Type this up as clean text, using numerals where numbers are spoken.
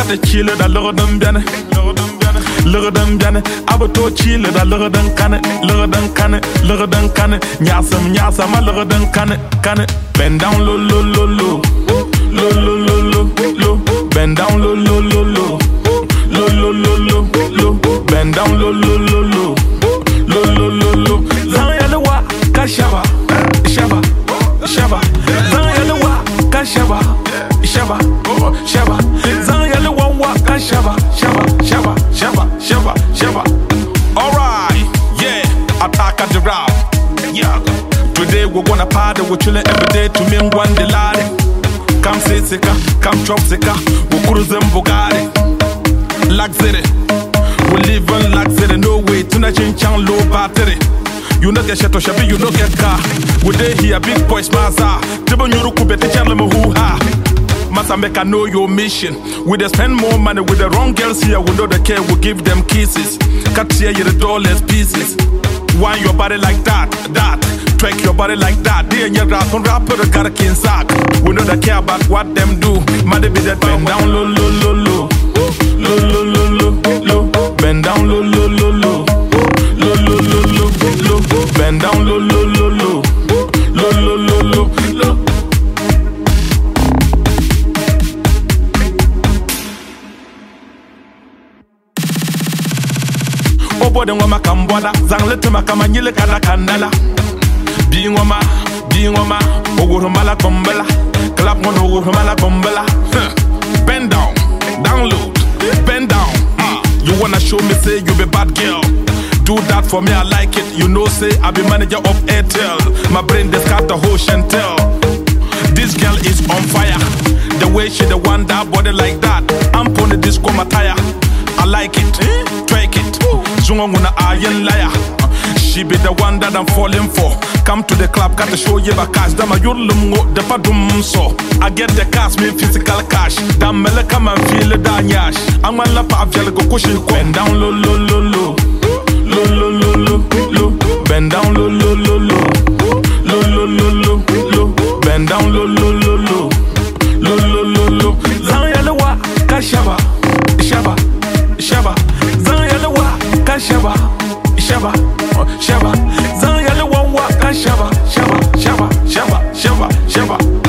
kata chile da lordam biane lordam biane abato chile da lordam kane nyasam ma lordam kane bend down lo bend down lo bend down lo zan wa ka shaba zan wa ka shaba zan wa ka shaba alright, yeah, attack at the rap, yeah. Today we're gonna party, we're chilling every day to me and one delay. Come say sika, come chop sika, we cruising Bugatti, luxury. We live in luxury, no way to not change low battery. You no get shit or shabby, you no get car. We day here, big boys, maza. Tibo nyuruku bete chale mo hoo-ha. Massa make I know your mission. We dey spend more money with the wrong girls here. We know the care, we give them kisses. Cut here, you the dollars pieces. Wind your body like that. Twerk your body like that. They and your rap on rapper, got a king sack. We know the care about what them do. Money be that bend down low. Bend down low. Bend down low. Obo de ngoma kamboda zanglete makama nyile kada kandala bi ngoma ogoro mala kombela clap mon ogoro mala kombela bend down download bend down you wanna show me say you be bad girl, do that for me, I like it. You know say I be manager of Airtel, my brain just got the whole Chantel. This girl is on fire, the way she the one that body like that. I'm on the disco mataya, I like it, twerk it. Zungona ayen liar. She be the one that I'm falling for. Come to the club, got to show you a cash. Dama yulum the padum so. I get the cash, me physical cash. Dam mele come and feel the danyash. I'm a lapa of jelly go kushi. Bend down low. Bend down low. Bend down low. Zan yelewa kashaba. Zan yelewa kashaba. Zan yelewa kashaba.